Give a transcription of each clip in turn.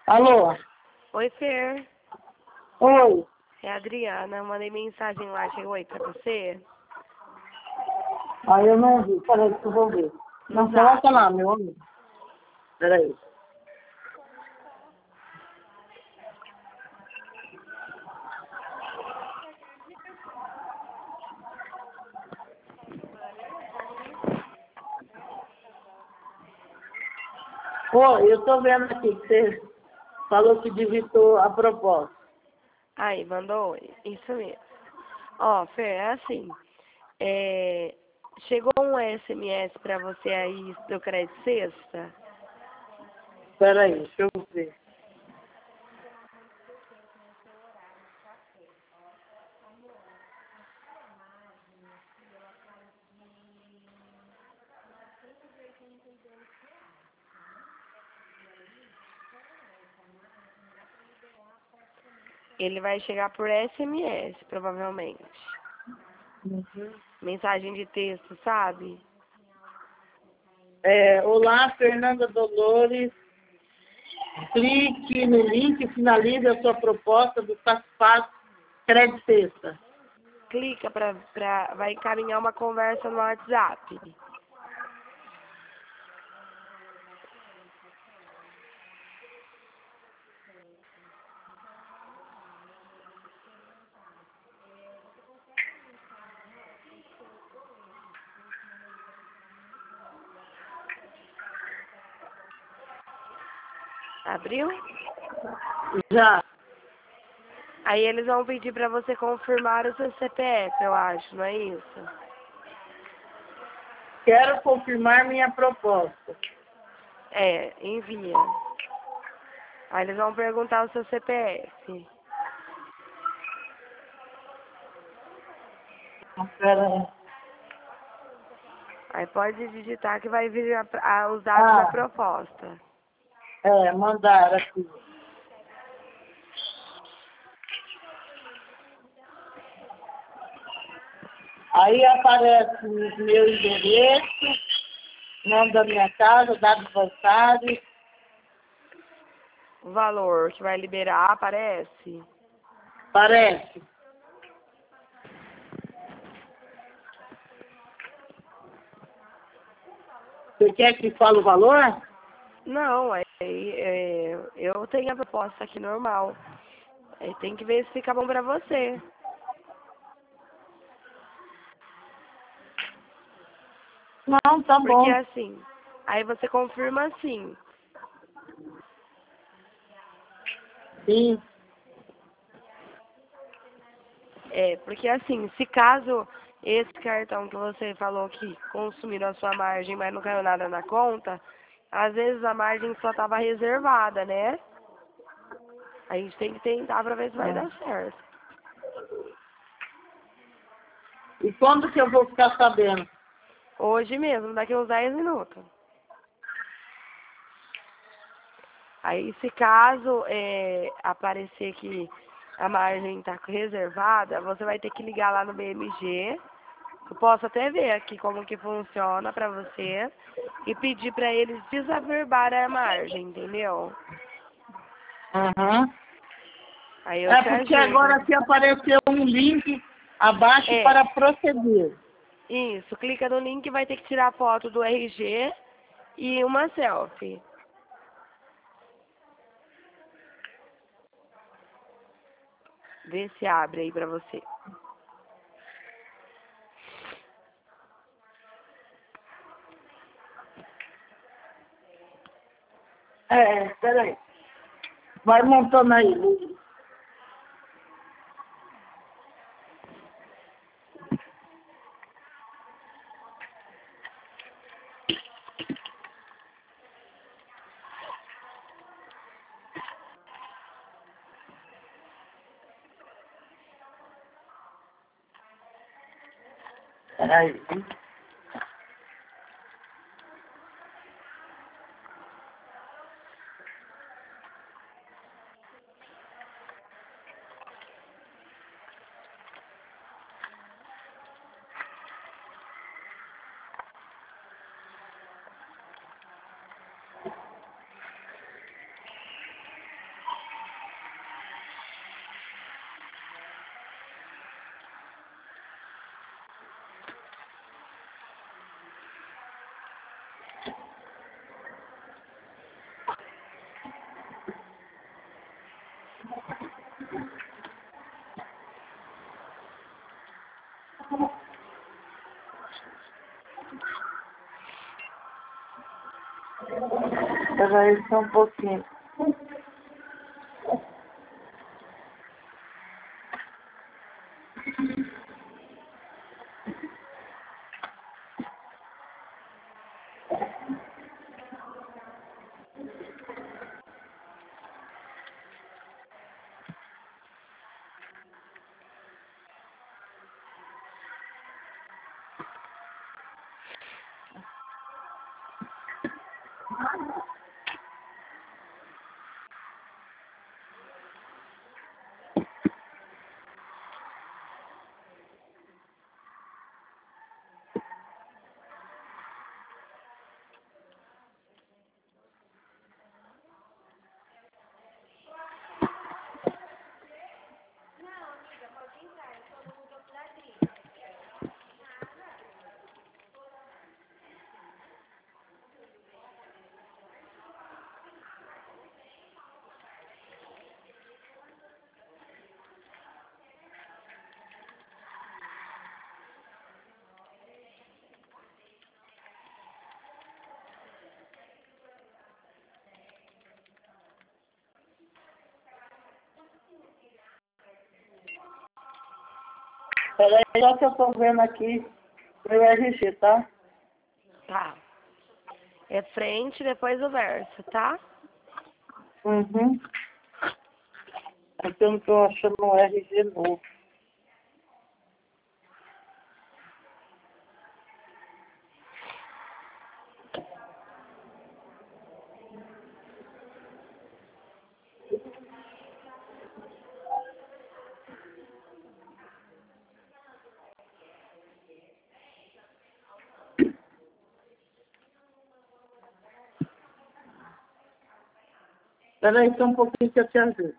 Alô? Oi, Fer. Oi. É a Adriana. Mandei mensagem lá. Chegou aí pra você? Aí eu não vi. Peraí que eu vou ver. Não, No coloca zap. lá, meu amigo. Peraí. Oi, eu tô vendo aqui que você falou que digitou a proposta. Aí, mandou? Isso mesmo. Ó, Fer, é assim. Chegou um SMS pra você aí do Crédito Sexta? Peraí, deixa eu ver. Ele vai chegar por SMS, provavelmente. Mensagem de texto, sabe? Olá, Fernanda Dolores. Clique no link e finalize a sua proposta do Fácil Crédito Sexta. Clica vai encaminhar uma conversa no WhatsApp. Abriu? Já. Aí eles vão pedir pra você confirmar o seu CPF, eu acho, não é isso? Quero confirmar minha proposta. Envia. Aí eles vão perguntar o seu CPF. Peraí. Aí pode digitar que vai vir os dados da proposta. Mandaram aqui. Aí aparece o meu endereço, nome da minha casa, dados bancários. O valor que vai liberar aparece? Parece. Você quer que fale o valor? Não, eu tenho a proposta aqui normal. Aí tem que ver se fica bom pra você. Não, tá Porque bom. assim, aí você confirma assim. Sim. Porque assim, se caso esse cartão que você falou que consumiram a sua margem, mas não caiu nada na conta, às vezes a margem só estava reservada, né? A gente tem que tentar pra ver se vai dar certo. E quando que eu vou ficar sabendo? Hoje mesmo, daqui uns 10 minutos. Aí, se caso aparecer que a margem está reservada, você vai ter que ligar lá no BMG. Eu posso até ver aqui como que funciona para você e pedir para eles desaverbarem a margem, entendeu? Uhum. Aí eu te Porque ajudo. agora aqui apareceu um link abaixo para proceder. Isso. Clica no link e vai ter que tirar foto do RG e uma selfie. Vê se abre aí pra você. Peraí. Vai montando aí, Lu. Peraí. Espera aí só um pouquinho. Espera aí, só que eu tô vendo aqui meu RG, tá? Tá. É frente, depois o verso, tá? Uhum. É que eu não tô achando um RG novo. Espera aí só um pouquinho que eu te ajudo.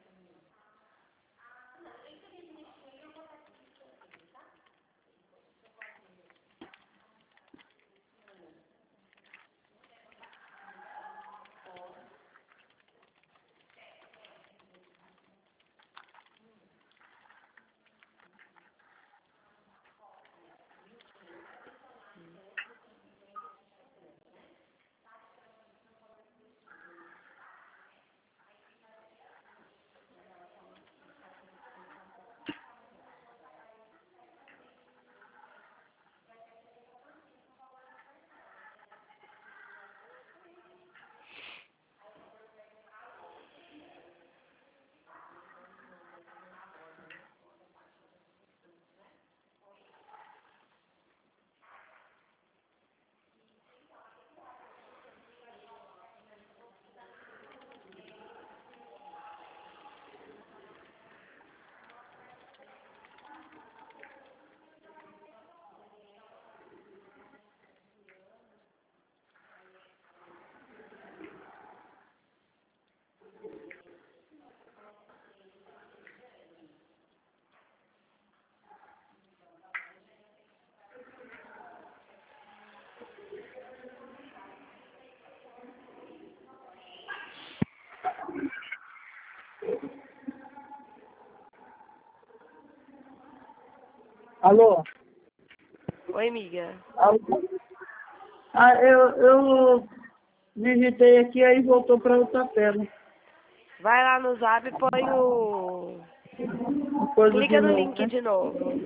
Alô? Oi, amiga. Alô? Ah, eu digitei aqui, aí voltou para outra tela. Vai lá no Zap e põe o... Coisa de Clica no novo, link né? de novo.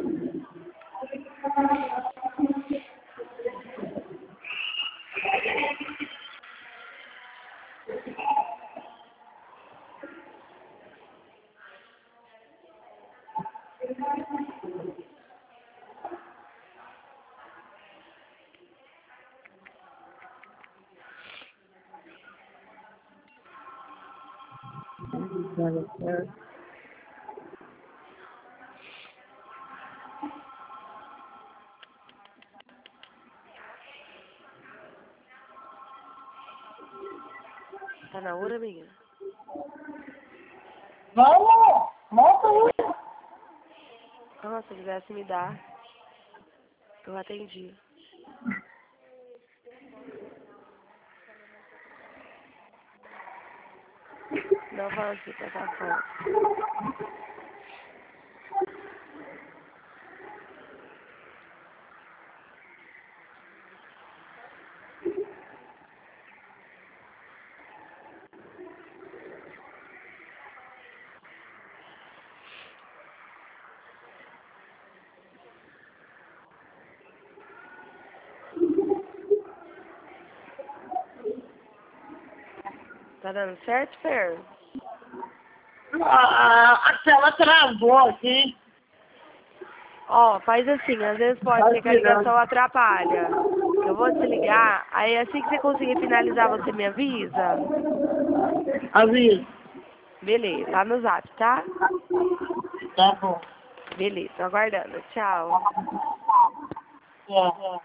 Tá na hora, amiga? Vamos! Monta aí! Ah, se quisesse me dar, eu atendi. Não falando de plataforma. Tá dando certo, Fer? A tela travou aqui. Ó, faz assim, às vezes pode ser que a ligação atrapalha. Eu vou desligar, aí assim que você conseguir finalizar, você me avisa? Avisa. Beleza, tá no zap, tá? Tá bom. Beleza, tô aguardando. Tchau. É.